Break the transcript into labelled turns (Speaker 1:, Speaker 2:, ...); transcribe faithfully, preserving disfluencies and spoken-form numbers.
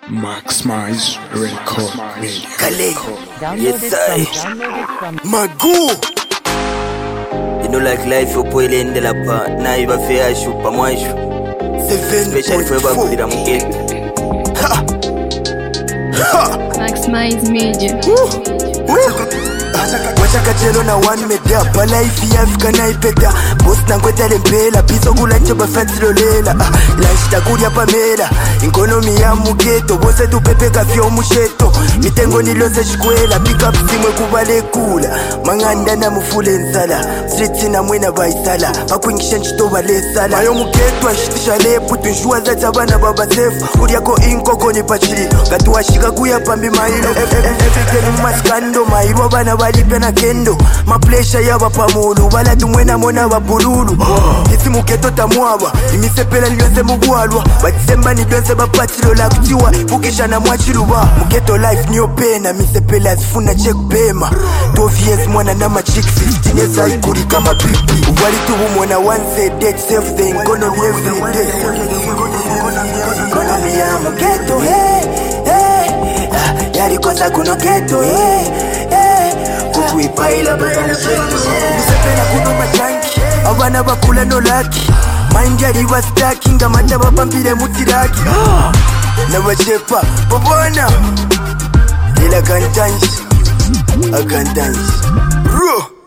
Speaker 1: Maximize Record Media.
Speaker 2: Kale,
Speaker 3: Download
Speaker 2: yes
Speaker 3: it
Speaker 2: I,
Speaker 3: from, download it from
Speaker 2: Magoo. You know like life you put in the lapa. Na iba fair shoot pa mwaishu. Special for eba kulira mugeti. Ha! Ha!
Speaker 4: Maximize Media.
Speaker 2: Wachaka chelo na one media. Bala ifi Afrika na ipeta. Boss na ngweta lempela. Piso kula nchoba fancy lolela. Lanshita kuria pamela. Inkonomi ya mugeto. Bose tu pepe kafyo musheto. Mitengo nilose shkwela. Pick up simwe kubale kula. Manganda na mufule nsala. Streets na mwena baisala. Makuingisha nchito bale sala. Mayo mugeto ashitisha lepu. Tunshua za tabana baba safe. Uriako inko koni pachili. Gatu washika kuya pambi mailo. Everything maskando. Mailo wabana walipe na kendo. Maplesha yaba pamulu. Wala tumwena mona wapululu. Isi mugeto tamuawa. Imisepela nilionse mugwalwa. Batisemba nilionse bapatilo la kutiwa. Bukisha na mwachiluwa. Mugeto life niyo pena. Misepela zifuna check pema. twelve years mwana na machik fifteen years haikuri kama pipi. Wali tubu mwana once dead self the economy every day. Economy ya mugeto hey hey. Yari kosa kuno geto hey hey. Kukuipaila bada misepela kuno machanki. Abana bakula no laki. Mind yari was stacking. Amata bapampile mutiraki. Nabachepa babona. Ila can't dance, I can't dance. Bro.